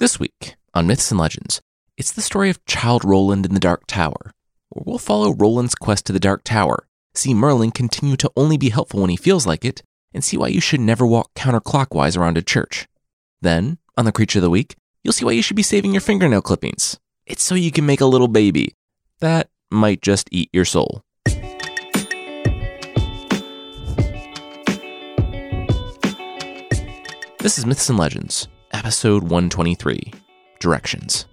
This week on Myths and Legends, it's the story of Childe Roland in the Dark Tower, where we'll follow Roland's quest to the Dark Tower, see Merlin continue to only be helpful when he feels like it, and see why you should never walk counterclockwise around a church. Then, on the Creature of the Week, you'll see why you should be saving your fingernail clippings. It's so you can make a little baby that might just eat your soul. This is Myths and Legends, episode 123, Directions.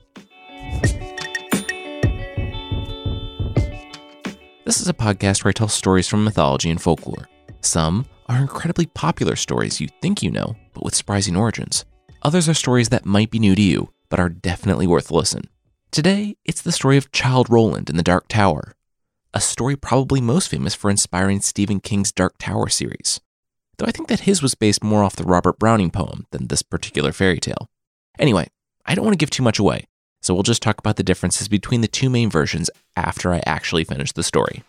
This is a podcast where I tell stories from mythology and folklore. Some are incredibly popular stories you think you know, but with surprising origins. Others are stories that might be new to you, but are definitely worth a listen. Today, it's the story of Childe Roland in the Dark Tower, a story probably most famous for inspiring Stephen King's Dark Tower series, though I think that his was based more off the Robert Browning poem than this particular fairy tale. Anyway, I don't want to give too much away, so we'll just talk about the differences between the two main versions after I actually finish the story.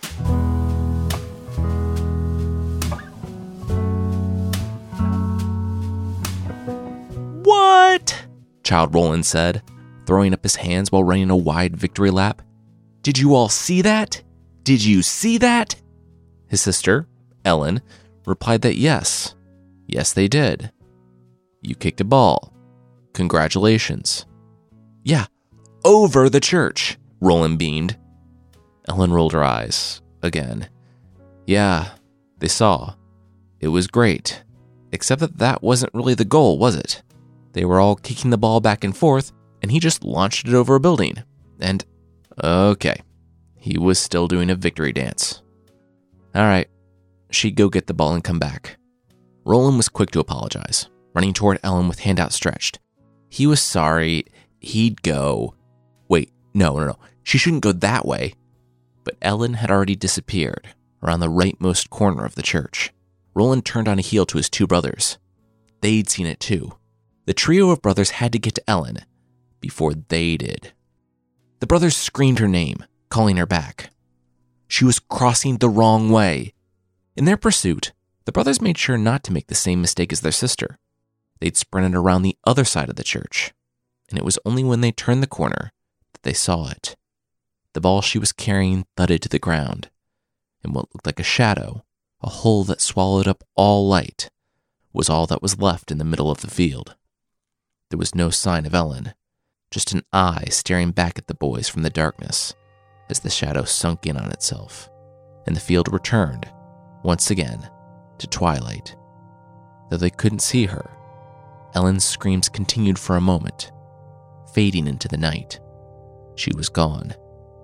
What? Childe Roland said, throwing up his hands while running a wide victory lap. Did you all see that? Did you see that? His sister, Ellen, replied that yes. Yes, they did. You kicked a ball. Congratulations. Yeah, over the church, Roland beamed. Ellen rolled her eyes again. Yeah, they saw. It was great. Except that wasn't really the goal, was it? They were all kicking the ball back and forth, and he just launched it over a building. And, okay, he was still doing a victory dance. All right, she'd go get the ball and come back. Roland was quick to apologize, running toward Ellen with hand outstretched. He was sorry. He'd go. Wait, no. She shouldn't go that way. But Ellen had already disappeared around the rightmost corner of the church. Roland turned on a heel to his two brothers. They'd seen it too. The trio of brothers had to get to Ellen before they did. The brothers screamed her name, calling her back. She was crossing the wrong way. In their pursuit, the brothers made sure not to make the same mistake as their sister. They'd sprinted around the other side of the church, and it was only when they turned the corner that they saw it. The ball she was carrying thudded to the ground, and what looked like a shadow, a hole that swallowed up all light, was all that was left in the middle of the field. There was no sign of Ellen, just an eye staring back at the boys from the darkness as the shadow sunk in on itself, and the field returned, once again, to twilight. Though they couldn't see her, Ellen's screams continued for a moment, fading into the night. She was gone.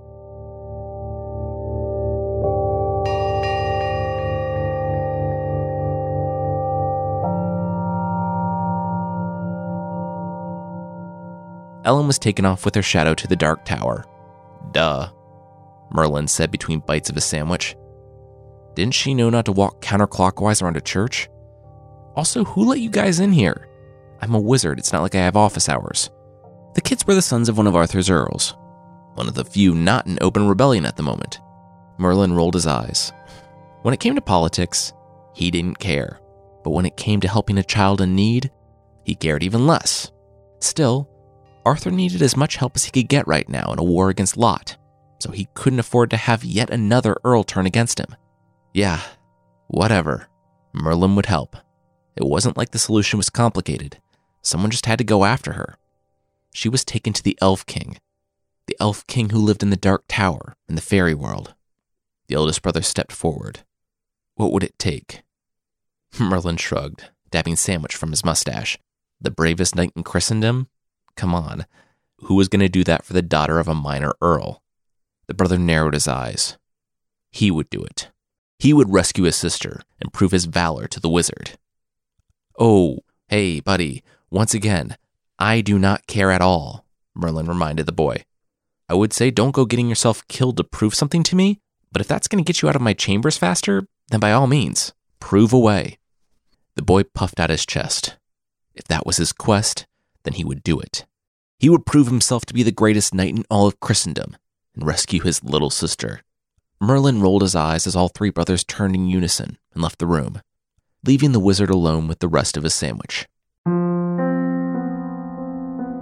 Ellen was taken off with her shadow to the Dark Tower. Duh, Merlin said between bites of his sandwich. Didn't she know not to walk counterclockwise around a church? Also, who let you guys in here? I'm a wizard, it's not like I have office hours. The kids were the sons of one of Arthur's earls, one of the few not in open rebellion at the moment. Merlin rolled his eyes. When it came to politics, he didn't care. But when it came to helping a child in need, he cared even less. Still, Arthur needed as much help as he could get right now in a war against Lot, so he couldn't afford to have yet another earl turn against him. Yeah, whatever. Merlin would help. It wasn't like the solution was complicated. Someone just had to go after her. She was taken to the Elf King who lived in the Dark Tower in the fairy world. The eldest brother stepped forward. What would it take? Merlin shrugged, dabbing sandwich from his mustache. The bravest knight in Christendom? Come on, who was going to do that for the daughter of a minor earl? The brother narrowed his eyes. He would do it. He would rescue his sister and prove his valor to the wizard. Oh, hey, buddy, once again, I do not care at all, Merlin reminded the boy. I would say don't go getting yourself killed to prove something to me, but if that's going to get you out of my chambers faster, then by all means, prove away. The boy puffed out his chest. If that was his quest, then he would do it. He would prove himself to be the greatest knight in all of Christendom and rescue his little sister. Merlin rolled his eyes as all three brothers turned in unison and left the room, leaving the wizard alone with the rest of his sandwich.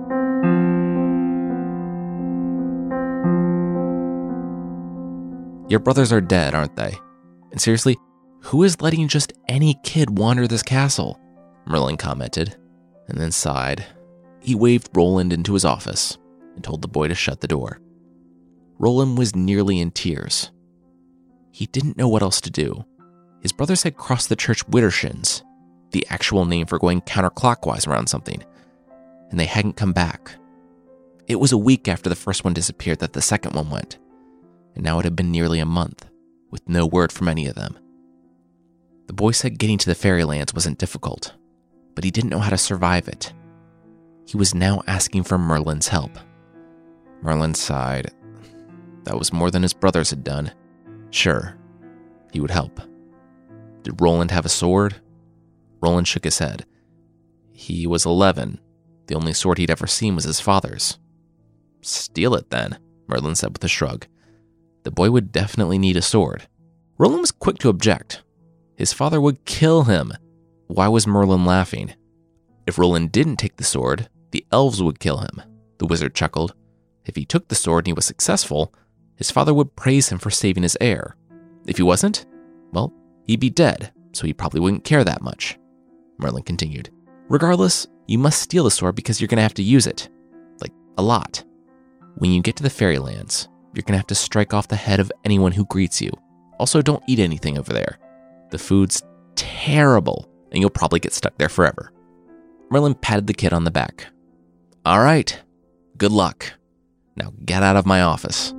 Your brothers are dead, aren't they? And seriously, who is letting just any kid wander this castle? Merlin commented, and then sighed. He waved Roland into his office and told the boy to shut the door. Roland was nearly in tears. He didn't know what else to do. His brothers had crossed the church widdershins, the actual name for going counterclockwise around something, and they hadn't come back. It was a week after the first one disappeared that the second one went, and now it had been nearly a month, with no word from any of them. The boy said getting to the Fairylands wasn't difficult, but he didn't know how to survive it. He was now asking for Merlin's help. Merlin sighed. That was more than his brothers had done. Sure, he would help. Did Roland have a sword? Roland shook his head. He was 11. The only sword he'd ever seen was his father's. Steal it then, Merlin said with a shrug. The boy would definitely need a sword. Roland was quick to object. His father would kill him. Why was Merlin laughing? If Roland didn't take the sword, the elves would kill him, the wizard chuckled. If he took the sword and he was successful, his father would praise him for saving his heir. If he wasn't, well, he'd be dead, so he probably wouldn't care that much. Merlin continued. Regardless, you must steal the sword because you're going to have to use it. Like, a lot. When you get to the Fairylands, you're going to have to strike off the head of anyone who greets you. Also, don't eat anything over there. The food's terrible, and you'll probably get stuck there forever. Merlin patted the kid on the back. All right, good luck. Now get out of my office.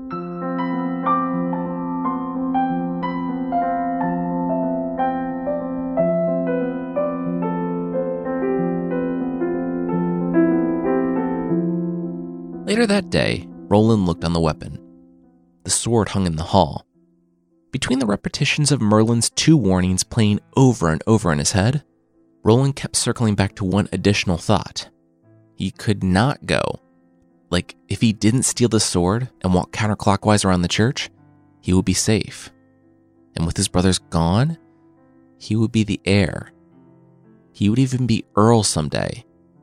Later that day, Roland looked on the weapon. The sword hung in the hall. Between the repetitions of Merlin's 2 warnings playing over and over in his head, Roland kept circling back to one additional thought. He could not go. Like, if he didn't steal the sword and walk counterclockwise around the church, he would be safe. And with his brothers gone, he would be the heir. He would even be Earl someday.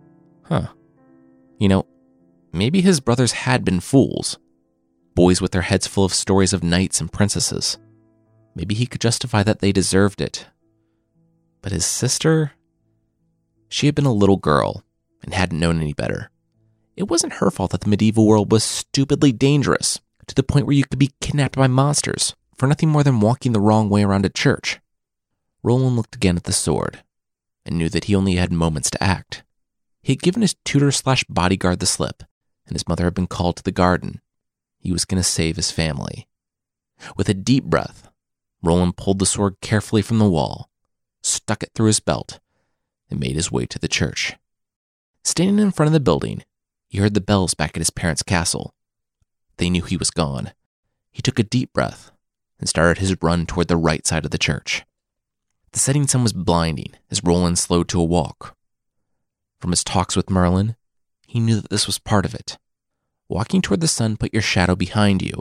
You know, maybe his brothers had been fools. Boys with their heads full of stories of knights and princesses. Maybe he could justify that they deserved it. But his sister? She had been a little girl and hadn't known any better. It wasn't her fault that the medieval world was stupidly dangerous, to the point where you could be kidnapped by monsters for nothing more than walking the wrong way around a church. Roland looked again at the sword and knew that he only had moments to act. He had given his tutor/bodyguard the slip, and his mother had been called to the garden. He was going to save his family. With a deep breath, Roland pulled the sword carefully from the wall, stuck it through his belt, and made his way to the church. Standing in front of the building, he heard the bells back at his parents' castle. They knew he was gone. He took a deep breath and started his run toward the right side of the church. The setting sun was blinding as Roland slowed to a walk. From his talks with Merlin, he knew that this was part of it. Walking toward the sun put your shadow behind you.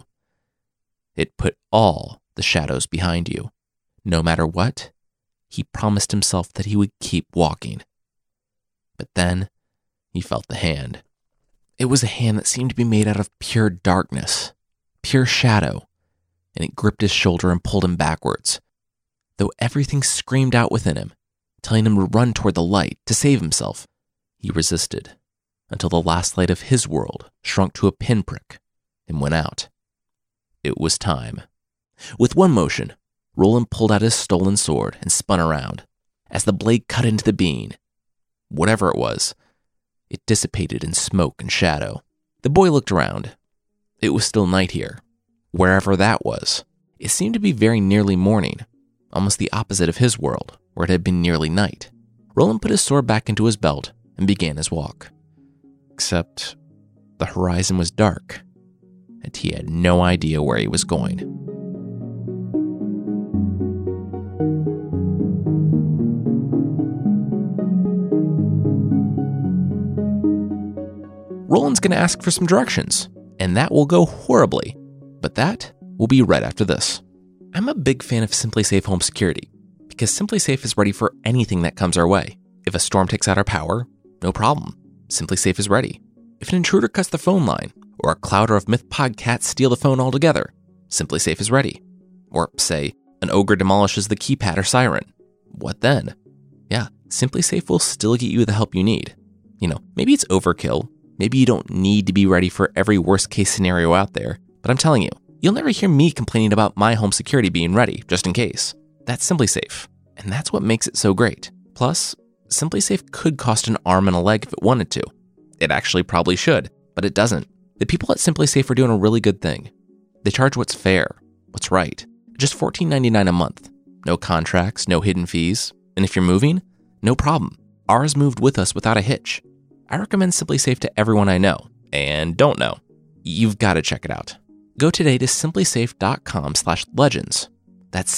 It put all the shadows behind you. No matter what, he promised himself that he would keep walking. But then, he felt the hand. It was a hand that seemed to be made out of pure darkness, pure shadow, and it gripped his shoulder and pulled him backwards, though everything screamed out within him, telling him to run toward the light to save himself. He resisted, until the last light of his world shrunk to a pinprick and went out. It was time. With one motion, Roland pulled out his stolen sword and spun around. As the blade cut into the being, whatever it was, it dissipated in smoke and shadow. The boy looked around. It was still night here, wherever that was. It seemed to be very nearly morning, almost the opposite of his world, where it had been nearly night. Roland put his sword back into his belt and began his walk. Except the horizon was dark, and he had no idea where he was going. Roland's going to ask for some directions, and that will go horribly, but that will be right after this. I'm a big fan of SimpliSafe Home Security, because SimpliSafe is ready for anything that comes our way. If a storm takes out our power, no problem. SimpliSafe is ready. If an intruder cuts the phone line, or a Clouder of Myth podcats steal the phone altogether, SimpliSafe is ready. Or, say, an ogre demolishes the keypad or siren. What then? Yeah, Simply Safe will still get you the help you need. Maybe it's overkill. Maybe you don't need to be ready for every worst-case scenario out there. But I'm telling you, you'll never hear me complaining about my home security being ready, just in case. That's Simply Safe, and that's what makes it so great. Plus, Simply Safe could cost an arm and a leg if it wanted to. It actually probably should, but it doesn't. The people at Simply Safe are doing a really good thing. They charge what's fair, what's right. Just $14.99 a month. No contracts, no hidden fees. And if you're moving, no problem. Ours moved with us without a hitch. I recommend Simply Safe to everyone I know and don't know. You've got to check it out. Go today to simplysafe.com/legends. That's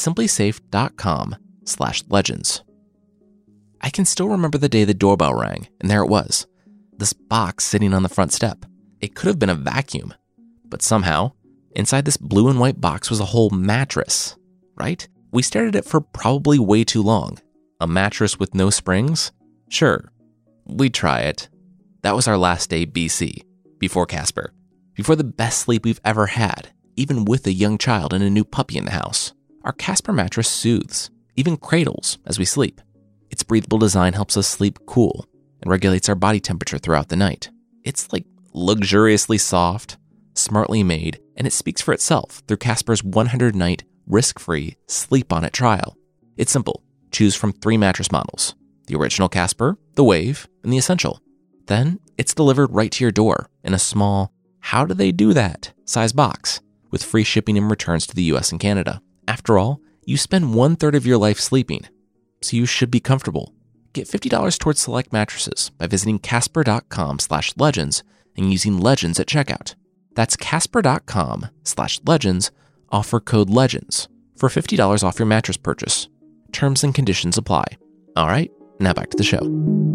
simplysafe.com/legends. I can still remember the day the doorbell rang, and there it was. This box sitting on the front step. It could have been a vacuum, but somehow, inside this blue and white box was a whole mattress, right? We stared at it for probably way too long. A mattress with no springs? Sure, we'd try it. That was our last day BC, before Casper, before the best sleep we've ever had, even with a young child and a new puppy in the house. Our Casper mattress soothes, even cradles as we sleep. Its breathable design helps us sleep cool and regulates our body temperature throughout the night. It's like luxuriously soft, smartly made, and it speaks for itself through Casper's 100-night risk-free Sleep On It trial. It's simple. Choose from 3 mattress models: the original Casper, the Wave, and the Essential. Then it's delivered right to your door in a small, how do they do that size box, with free shipping and returns to the US and Canada. After all, you spend 1/3 of your life sleeping, so you should be comfortable. Get $50 towards select mattresses by visiting casper.com/legends and using legends at checkout. That's casper.com/legends, offer code LEGENDS for $50 off your mattress purchase. Terms and conditions apply. All right, now back to the show.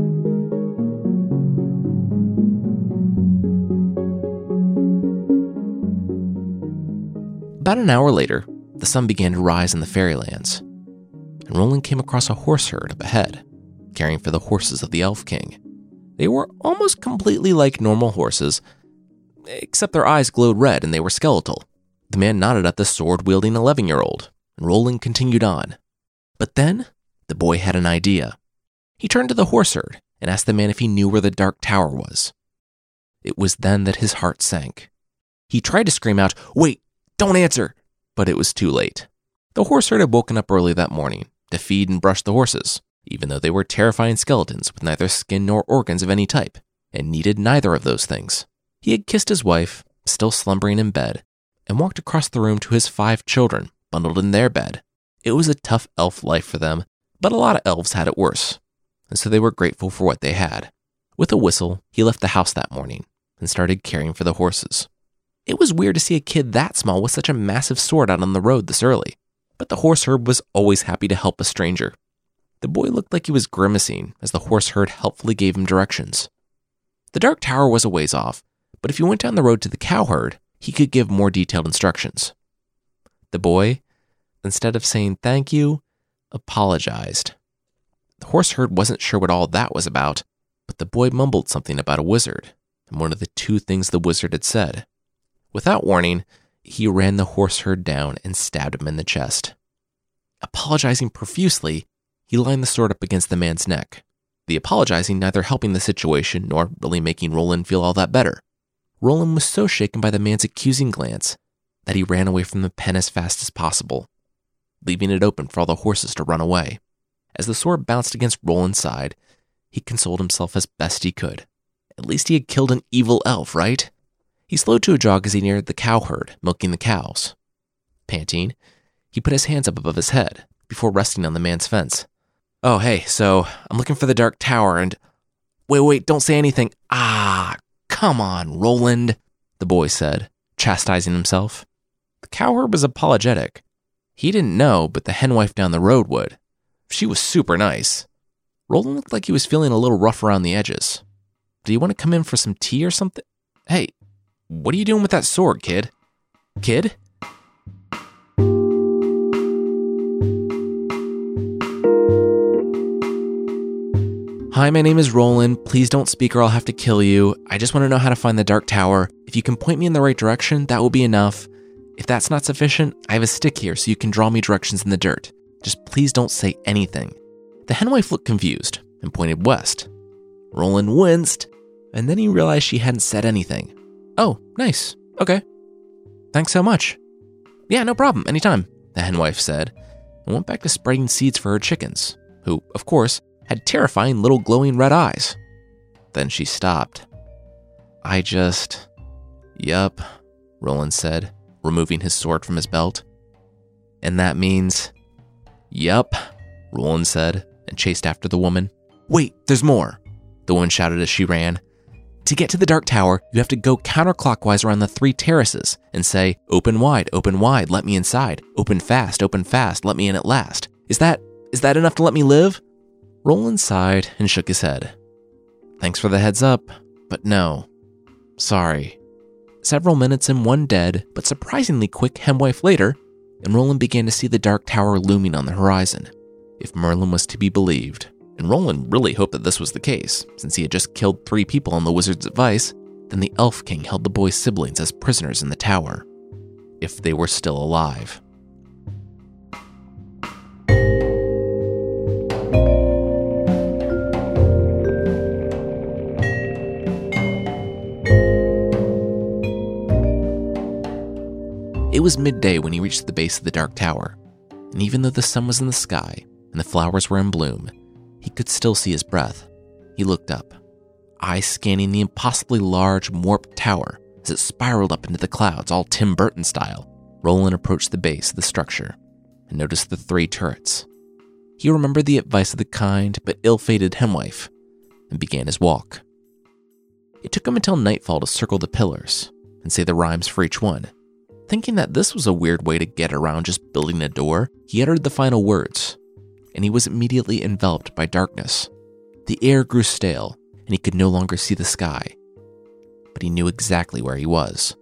About an hour later, the sun began to rise in the fairylands, and Roland came across a horse herd up ahead, caring for the horses of the Elf King. They were almost completely like normal horses, except their eyes glowed red and they were skeletal. The man nodded at the sword-wielding 11-year-old, and Roland continued on. But then, the boy had an idea. He turned to the horse herd and asked the man if he knew where the Dark Tower was. It was then that his heart sank. He tried to scream out, "Wait, don't answer!" but it was too late. The horse herd had woken up early that morning to feed and brush the horses, even though they were terrifying skeletons with neither skin nor organs of any type, and needed neither of those things. He had kissed his wife, still slumbering in bed, and walked across the room to his 5 children, bundled in their bed. It was a tough elf life for them, but a lot of elves had it worse, and so they were grateful for what they had. With a whistle, he left the house that morning and started caring for the horses. It was weird to see a kid that small with such a massive sword out on the road this early, but the horse herd was always happy to help a stranger. The boy looked like he was grimacing as the horse herd helpfully gave him directions. The Dark Tower was a ways off, but if you went down the road to the cow herd, he could give more detailed instructions. The boy, instead of saying thank you, apologized. The horse herd wasn't sure what all that was about, but the boy mumbled something about a wizard, and one of the 2 things the wizard had said. Without warning, he ran the horse herd down and stabbed him in the chest. Apologizing profusely, he lined the sword up against the man's neck, the apologizing neither helping the situation nor really making Roland feel all that better. Roland was so shaken by the man's accusing glance that he ran away from the pen as fast as possible, leaving it open for all the horses to run away. As the sword bounced against Roland's side, he consoled himself as best he could. At least he had killed an evil elf, right? He slowed to a jog as he neared the cow herd, milking the cows. Panting, he put his hands up above his head before resting on the man's fence. "Oh, hey, so I'm looking for the Dark Tower and..." Wait, don't say anything. Come on, Roland," the boy said, chastising himself. The cow herd was apologetic. He didn't know, but the hen wife down the road would. She was super nice. Roland looked like he was feeling a little rough around the edges. "Do you want to come in for some tea or something? Hey, what are you doing with that sword, kid? Kid?" "Hi, my name is Roland. Please don't speak or I'll have to kill you. I just want to know how to find the Dark Tower. If you can point me in the right direction, that will be enough. If that's not sufficient, I have a stick here so you can draw me directions in the dirt. Just please don't say anything." The henwife looked confused and pointed west. Roland winced, and then he realized she hadn't said anything. "Oh, nice. Okay. Thanks so much." "Yeah, no problem. Anytime," the henwife said, and went back to spreading seeds for her chickens, who, of course, had terrifying little glowing red eyes. Then she stopped. Yup, Roland said, removing his sword from his belt. "And that means..." "Yup," Roland said, and chased after the woman. "Wait, there's more," the woman shouted as she ran. "To get to the Dark Tower, you have to go counterclockwise around the 3 terraces and say, 'Open wide, let me inside. Open fast, let me in at last.' Is that enough to let me live?" Roland sighed and shook his head. "Thanks for the heads up, but no. Sorry." Several minutes and one dead, but surprisingly quick henwife later, and Roland began to see the Dark Tower looming on the horizon. If Merlin was to be believed, and Roland really hoped that this was the case, since he had just killed 3 people on the wizard's advice, then the Elf King held the boy's siblings as prisoners in the tower. If they were still alive. It was midday when he reached the base of the Dark Tower, and even though the sun was in the sky and the flowers were in bloom, he could still see his breath. He looked up, eyes scanning the impossibly large, warped tower as it spiraled up into the clouds, all Tim Burton style. Roland approached the base of the structure and noticed the 3 turrets. He remembered the advice of the kind but ill-fated henwife and began his walk. It took him until nightfall to circle the pillars and say the rhymes for each one. Thinking that this was a weird way to get around just building a door, he uttered the final words, and he was immediately enveloped by darkness. The air grew stale, and he could no longer see the sky. But he knew exactly where he was.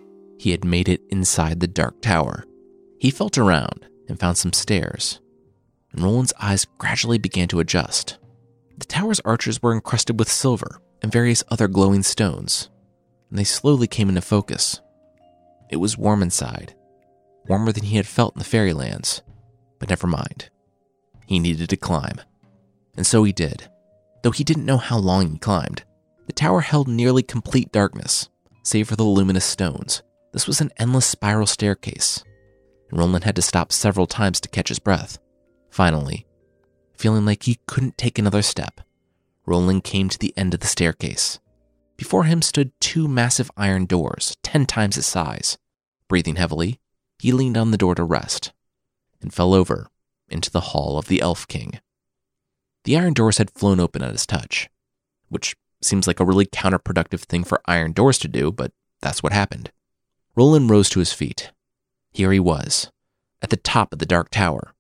He had made it inside the Dark Tower. He felt around and found some stairs, and Roland's eyes gradually began to adjust. The tower's arches were encrusted with silver and various other glowing stones, and they slowly came into focus. It was warm inside, warmer than he had felt in the Fairylands, but never mind. He needed to climb, and so he did, though he didn't know how long he climbed. The tower held nearly complete darkness, save for the luminous stones. This was an endless spiral staircase, and Roland had to stop several times to catch his breath. Finally, feeling like he couldn't take another step, Roland came to the end of the staircase. Before him stood 2 massive iron doors, 10 times his size. Breathing heavily, he leaned on the door to rest, and fell over into the hall of the Elf King. The iron doors had flown open at his touch, which seems like a really counterproductive thing for iron doors to do, but that's what happened. Roland rose to his feet. Here he was, at the top of the Dark Tower.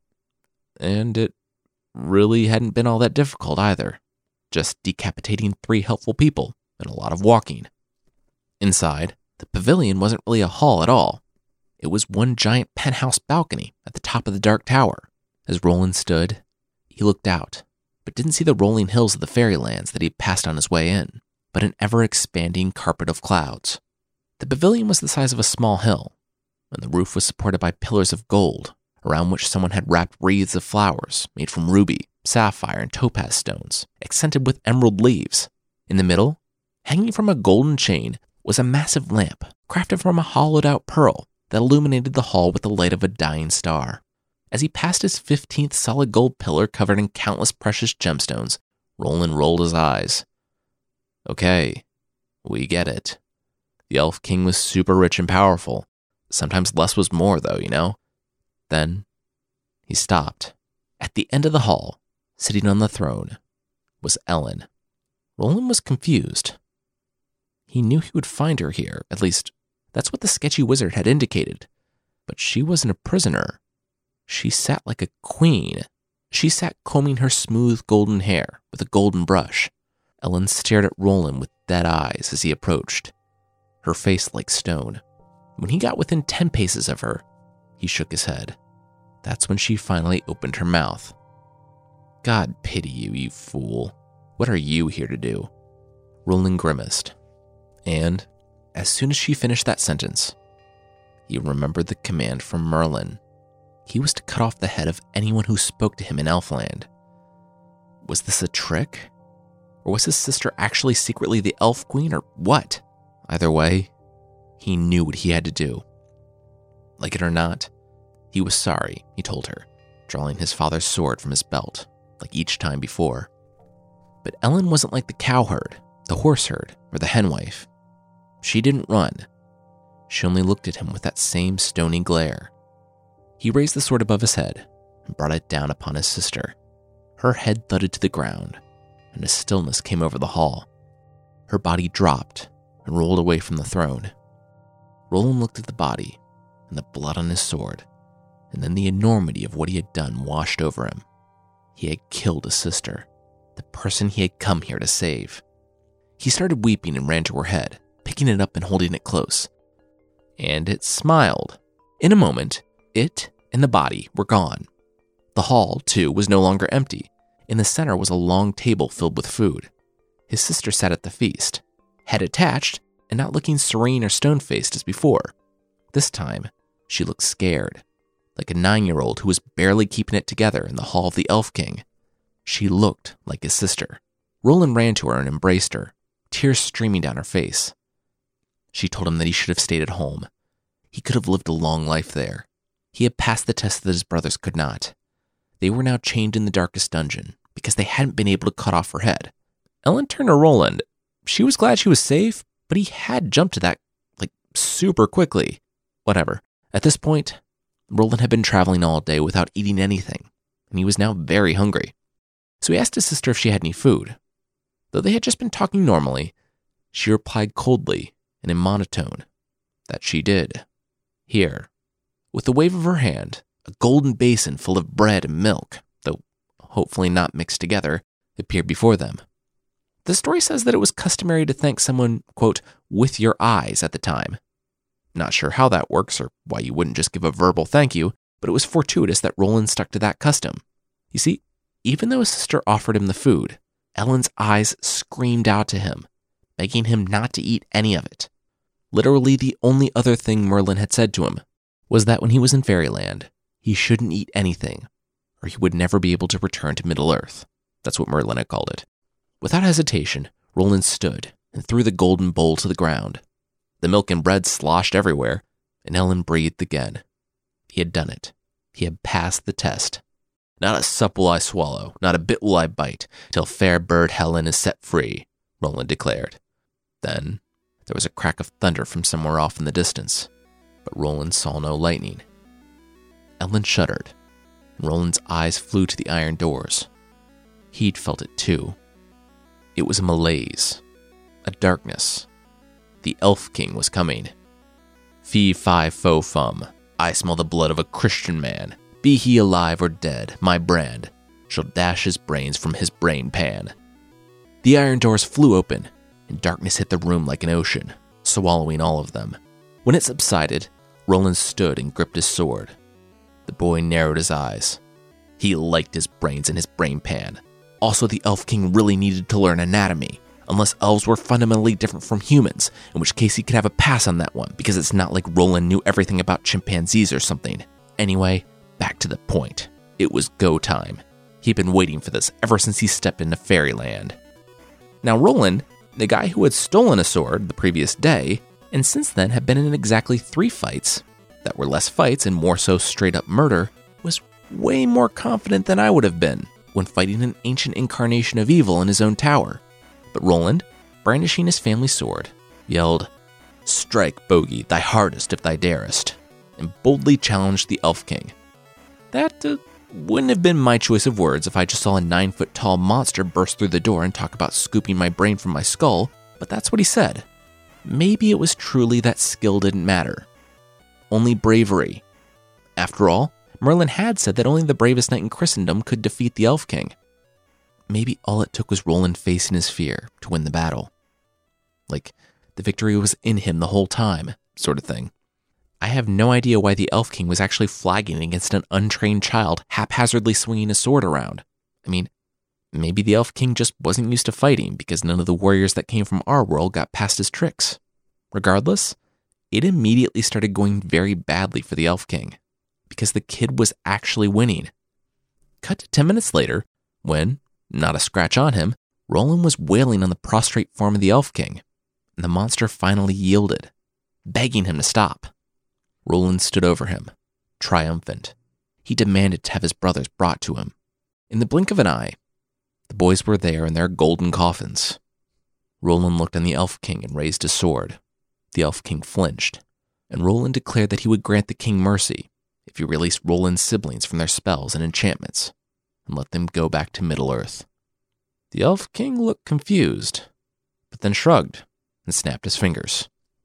And it really hadn't been all that difficult either, just decapitating 3 helpful people and a lot of walking. Inside, the pavilion wasn't really a hall at all. It was one giant penthouse balcony at the top of the Dark Tower. As Roland stood, he looked out, but didn't see the rolling hills of the Fairylands that he passed on his way in, but an ever-expanding carpet of clouds. The pavilion was the size of a small hill, and the roof was supported by pillars of gold, around which someone had wrapped wreaths of flowers made from ruby, sapphire, and topaz stones, accented with emerald leaves. In the middle, hanging from a golden chain, was a massive lamp crafted from a hollowed-out pearl that illuminated the hall with the light of a dying star. As he passed his 15th solid gold pillar covered in countless precious gemstones, Roland rolled his eyes. Okay, we get it. The Elf King was super rich and powerful. Sometimes less was more, though, you know? Then he stopped. At the end of the hall, sitting on the throne, was Ellen. Roland was confused. He knew he would find her here, at least that's what the sketchy wizard had indicated. But she wasn't a prisoner. She sat like a queen. She sat combing her smooth golden hair with a golden brush. Ellen stared at Roland with dead eyes as he approached, her face like stone. When he got within 10 paces of her, he shook his head. That's when she finally opened her mouth. God pity you, you fool. What are you here to do? Roland grimaced. And as soon as she finished that sentence, He remembered the command from Merlin. He was to cut off the head of anyone who spoke to him in Elfland. Was this a trick? Or was his sister actually secretly the Elf Queen, or what? Either way, he knew what he had to do. Like it or not, he was sorry, he told her, drawing his father's sword from his belt, like each time before. But Ellen wasn't like the cowherd, the horseherd, or the henwife. She didn't run. She only looked at him with that same stony glare. He raised the sword above his head and brought it down upon his sister. Her head thudded to the ground, and a stillness came over the hall. Her body dropped and rolled away from the throne. Roland looked at the body and the blood on his sword, and then the enormity of what he had done washed over him. He had killed his sister, the person he had come here to save. He started weeping and ran to her head, picking it up and holding it close. And it smiled. In a moment, it and the body were gone. The hall, too, was no longer empty. In the center was a long table filled with food. His sister sat at the feast, head attached and not looking serene or stone-faced as before. This time, she looked scared, like a 9-year-old who was barely keeping it together in the hall of the Elf King. She looked like his sister. Roland ran to her and embraced her, tears streaming down her face. She told him that he should have stayed at home. He could have lived a long life there. He had passed the test that his brothers could not. They were now chained in the darkest dungeon because they hadn't been able to cut off her head. Ellen turned to Roland. She was glad she was safe, but he had jumped to that, super quickly. Whatever. At this point, Roland had been traveling all day without eating anything, and he was now very hungry. So he asked his sister if she had any food. Though they had just been talking normally, she replied coldly and in monotone that she did. Here, with a wave of her hand, a golden basin full of bread and milk, though hopefully not mixed together, appeared before them. The story says that it was customary to thank someone, quote, with your eyes at the time. Not sure how that works or why you wouldn't just give a verbal thank you, but it was fortuitous that Roland stuck to that custom. You see, even though his sister offered him the food, Ellen's eyes screamed out to him, begging him not to eat any of it. Literally the only other thing Merlin had said to him was that when he was in Fairyland, he shouldn't eat anything, or he would never be able to return to Middle-earth. That's what Merlin had called it. Without hesitation, Roland stood and threw the golden bowl to the ground. The milk and bread sloshed everywhere, and Ellen breathed again. He had done it. He had passed the test. Not a sup will I swallow, not a bit will I bite, till fair bird Helen is set free, Roland declared. Then there was a crack of thunder from somewhere off in the distance, but Roland saw no lightning. Ellen shuddered, and Roland's eyes flew to the iron doors. He'd felt it too. It was a malaise, a darkness. The Elf King was coming. Fee, fi, fo, fum. I smell the blood of a Christian man. Be he alive or dead, my brand shall dash his brains from his brain pan. The iron doors flew open, and darkness hit the room like an ocean, swallowing all of them. When it subsided, Roland stood and gripped his sword. The boy narrowed his eyes. He liked his brains in his brain pan. Also, the Elf King really needed to learn anatomy, unless elves were fundamentally different from humans, in which case he could have a pass on that one, because it's not like Roland knew everything about chimpanzees or something. Anyway, back to the point. It was go time. He'd been waiting for this ever since he stepped into Fairyland. Now Roland, the guy who had stolen a sword the previous day, and since then had been in exactly 3 fights, that were less fights and more so straight-up murder, was way more confident than I would have been when fighting an ancient incarnation of evil in his own tower. But Roland, brandishing his family sword, yelled, "Strike, bogey, thy hardest if thou darest," and boldly challenged the Elf King. That wouldn't have been my choice of words if I just saw a 9-foot-tall monster burst through the door and talk about scooping my brain from my skull, but that's what he said. Maybe it was truly that skill didn't matter. Only bravery. After all, Merlin had said that only the bravest knight in Christendom could defeat the Elf King. Maybe all it took was Roland facing his fear to win the battle. Like, the victory was in him the whole time, sort of thing. I have no idea why the Elf King was actually flagging against an untrained child haphazardly swinging a sword around. I mean, maybe the Elf King just wasn't used to fighting because none of the warriors that came from our world got past his tricks. Regardless, it immediately started going very badly for the Elf King because the kid was actually winning. Cut to 10 minutes later, when, not a scratch on him, Roland was wailing on the prostrate form of the Elf King, and the monster finally yielded, begging him to stop. Roland stood over him, triumphant. He demanded to have his brothers brought to him. In the blink of an eye, the boys were there in their golden coffins. Roland looked on the Elf King and raised his sword. The Elf King flinched, and Roland declared that he would grant the king mercy if he released Roland's siblings from their spells and enchantments and let them go back to Middle-earth. The Elf King looked confused, but then shrugged and snapped his fingers.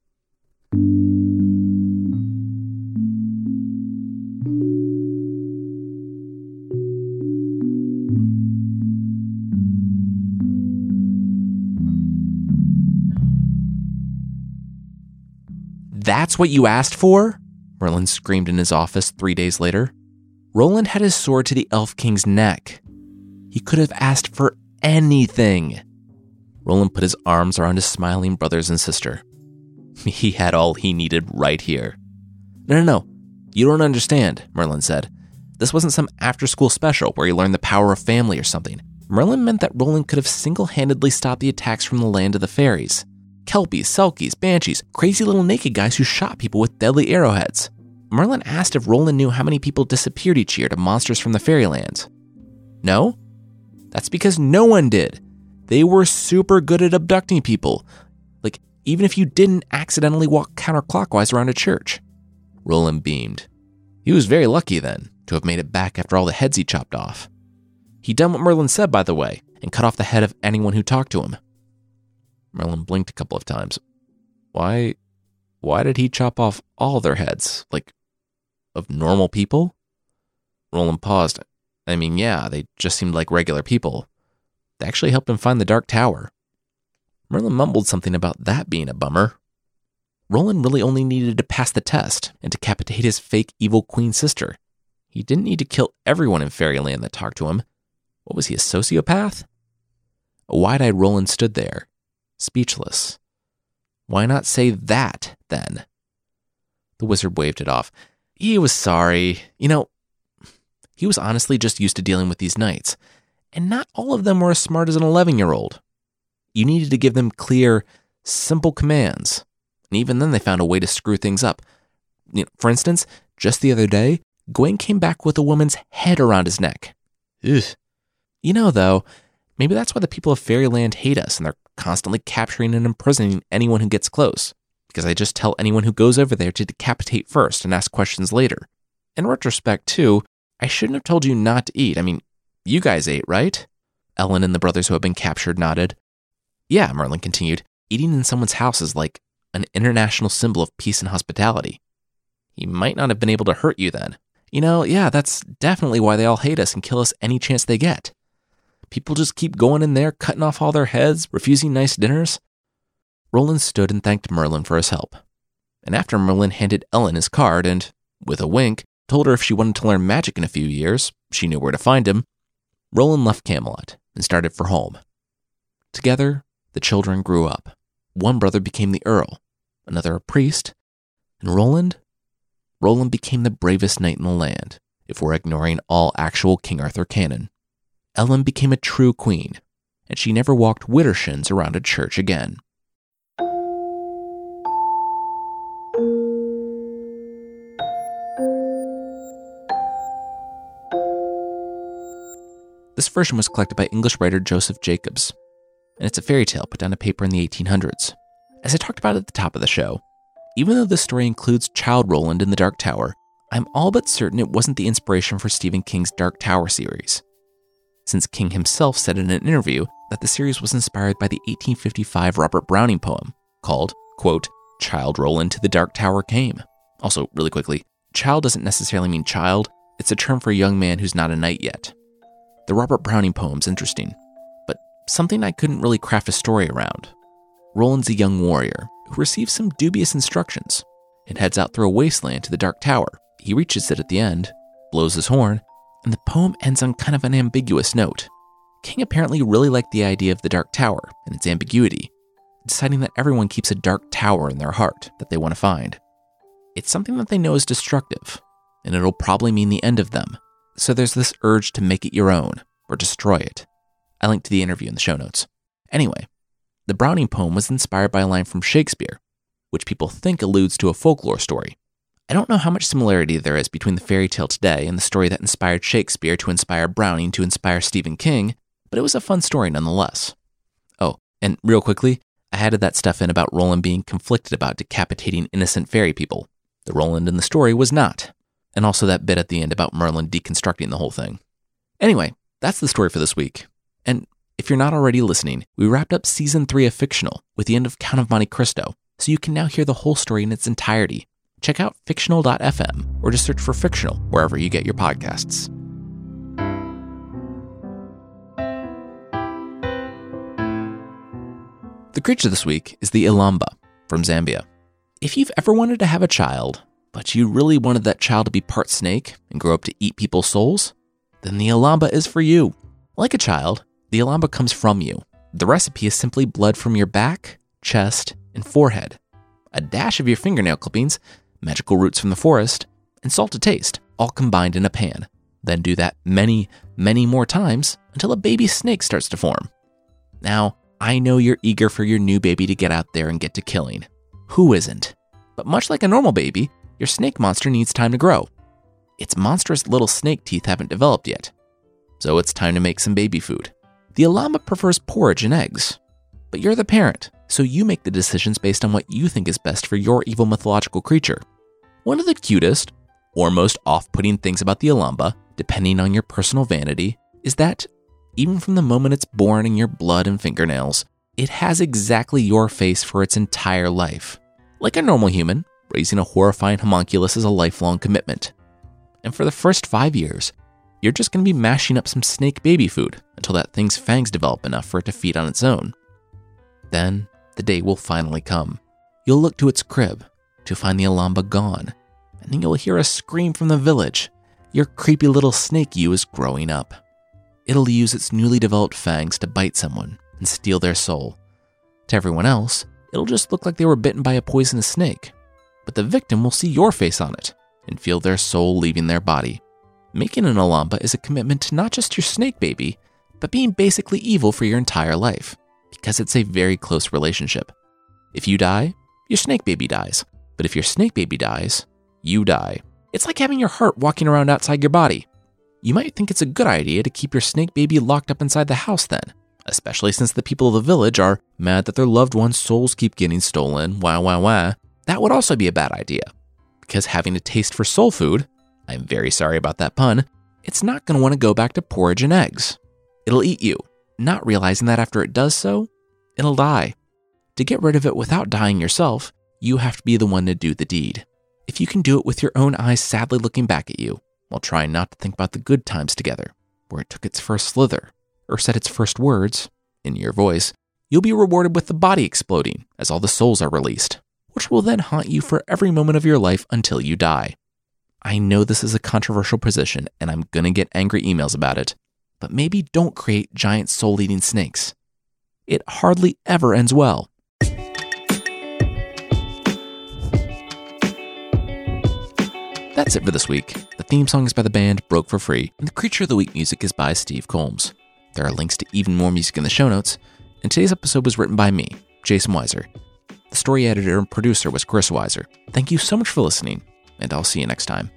That's what you asked for? Merlin screamed in his office 3 days later. Roland had his sword to the Elf King's neck. He could have asked for anything. Roland put his arms around his smiling brothers and sister. He had all he needed right here. No. You don't understand, Merlin said. This wasn't some after-school special where he learned the power of family or something. Merlin meant that Roland could have single-handedly stopped the attacks from the land of the fairies. Kelpies, Selkies, Banshees, crazy little naked guys who shot people with deadly arrowheads. Merlin asked if Roland knew how many people disappeared each year to monsters from the fairylands. No? That's because no one did. They were super good at abducting people. Like, even if you didn't accidentally walk counterclockwise around a church. Roland beamed. He was very lucky then to have made it back after all the heads he chopped off. He'd done what Merlin said, by the way, and cut off the head of anyone who talked to him. Merlin blinked a couple of times. Why did he chop off all their heads? Like, of normal people? Roland paused. I mean, yeah, they just seemed like regular people. They actually helped him find the Dark Tower. Merlin mumbled something about that being a bummer. Roland really only needed to pass the test and decapitate his fake evil queen sister. He didn't need to kill everyone in Fairyland that talked to him. What was he, a sociopath? A wide-eyed Roland stood there, speechless. Why not say that, then? The wizard waved it off. He was sorry. He was honestly just used to dealing with these knights, and not all of them were as smart as an 11-year-old. You needed to give them clear, simple commands, and even then they found a way to screw things up. For instance, just the other day, Gawain came back with a woman's head around his neck. Ugh. Though, maybe that's why the people of Fairyland hate us, and they're constantly capturing and imprisoning anyone who gets close, because I just tell anyone who goes over there to decapitate first and ask questions later. In retrospect, too, I shouldn't have told you not to eat. I mean, you guys ate, right? Ellen and the brothers who had been captured nodded. Yeah, Merlin continued, eating in someone's house is like an international symbol of peace and hospitality. He might not have been able to hurt you then. Yeah, that's definitely why they all hate us and kill us any chance they get. People just keep going in there, cutting off all their heads, refusing nice dinners. Roland stood and thanked Merlin for his help. And after Merlin handed Ellen his card and, with a wink, told her if she wanted to learn magic in a few years, she knew where to find him, Roland left Camelot and started for home. Together, the children grew up. One brother became the Earl, another a priest, and Roland became the bravest knight in the land, if we're ignoring all actual King Arthur canon. Ellen became a true queen, and she never walked widdershins around a church again. This version was collected by English writer Joseph Jacobs, and it's a fairy tale put down to paper in the 1800s. As I talked about at the top of the show, even though this story includes Child Roland in the Dark Tower, I'm all but certain it wasn't the inspiration for Stephen King's Dark Tower series, since King himself said in an interview that the series was inspired by the 1855 Robert Browning poem called, quote, Child Roland to the Dark Tower Came. Also, really quickly, child doesn't necessarily mean child, it's a term for a young man who's not a knight yet. The Robert Browning poem's interesting, but something I couldn't really craft a story around. Roland's a young warrior who receives some dubious instructions and heads out through a wasteland to the Dark Tower. He reaches it at the end, blows his horn, and the poem ends on kind of an ambiguous note. King apparently really liked the idea of the Dark Tower and its ambiguity. deciding that everyone keeps a dark tower in their heart that they want to find. It's something that they know is destructive, and it'll probably mean the end of them. So there's this urge to make it your own or destroy it. I linked to the interview in the show notes. Anyway, the Browning poem was inspired by a line from Shakespeare, which people think alludes to a folklore story. I don't know how much similarity there is between the fairy tale today and the story that inspired Shakespeare to inspire Browning to inspire Stephen King, but it was a fun story nonetheless. Oh, and real quickly, I added that stuff in about Roland being conflicted about decapitating innocent fairy people. The Roland in the story was not. And also that bit at the end about Merlin deconstructing the whole thing. Anyway, that's the story for this week. And if you're not already listening, we wrapped up Season 3 of Fictional with the end of Count of Monte Cristo, so you can now hear the whole story in its entirety. Check out fictional.fm or just search for Fictional wherever you get your podcasts. The creature this week is the Ilamba from Zambia. If you've ever wanted to have a child, but you really wanted that child to be part snake and grow up to eat people's souls, then the Ilamba is for you. Like a child, the Ilamba comes from you. The recipe is simply blood from your back, chest, and forehead, a dash of your fingernail clippings, magical roots from the forest, and salt to taste, all combined in a pan. Then do that many, many more times until a baby snake starts to form. Now, I know you're eager for your new baby to get out there and get to killing. Who isn't? But much like a normal baby, your snake monster needs time to grow. Its monstrous little snake teeth haven't developed yet. So it's time to make some baby food. The Ilamba prefers porridge and eggs. But you're the parent, so you make the decisions based on what you think is best for your evil mythological creature. One of the cutest, or most off-putting things about the Ilamba, depending on your personal vanity, is that, even from the moment it's born in your blood and fingernails, it has exactly your face for its entire life. Like a normal human, raising a horrifying homunculus is a lifelong commitment. And for the first 5 years, you're just going to be mashing up some snake baby food until that thing's fangs develop enough for it to feed on its own. Then, the day will finally come. You'll look to its crib to find the Ilamba gone, and then you'll hear a scream from the village. Your creepy little snake you is growing up. It'll use its newly developed fangs to bite someone and steal their soul. To everyone else, it'll just look like they were bitten by a poisonous snake. But the victim will see your face on it and feel their soul leaving their body. Making an Ilamba is a commitment to not just your snake baby, but being basically evil for your entire life, because it's a very close relationship. If you die, your snake baby dies. But if your snake baby dies, you die. It's like having your heart walking around outside your body. You might think it's a good idea to keep your snake baby locked up inside the house then, especially since the people of the village are mad that their loved ones' souls keep getting stolen, wah. That would also be a bad idea, because having a taste for soul food, I'm very sorry about that pun, it's not going to want to go back to porridge and eggs. It'll eat you, not realizing that after it does so, it'll die. To get rid of it without dying yourself, you have to be the one to do the deed. If you can do it with your own eyes sadly looking back at you, while trying not to think about the good times together, where it took its first slither, or said its first words, in your voice, you'll be rewarded with the body exploding as all the souls are released, which will then haunt you for every moment of your life until you die. I know this is a controversial position, and I'm gonna get angry emails about it, but maybe don't create giant soul-eating snakes. It hardly ever ends well. That's it for this week. The theme song is by the band Broke for Free, and the Creature of the Week music is by Steve Combs. There are links to even more music in the show notes, and today's episode was written by me, Jason Weiser. The story editor and producer was Chris Weiser. Thank you so much for listening, and I'll see you next time.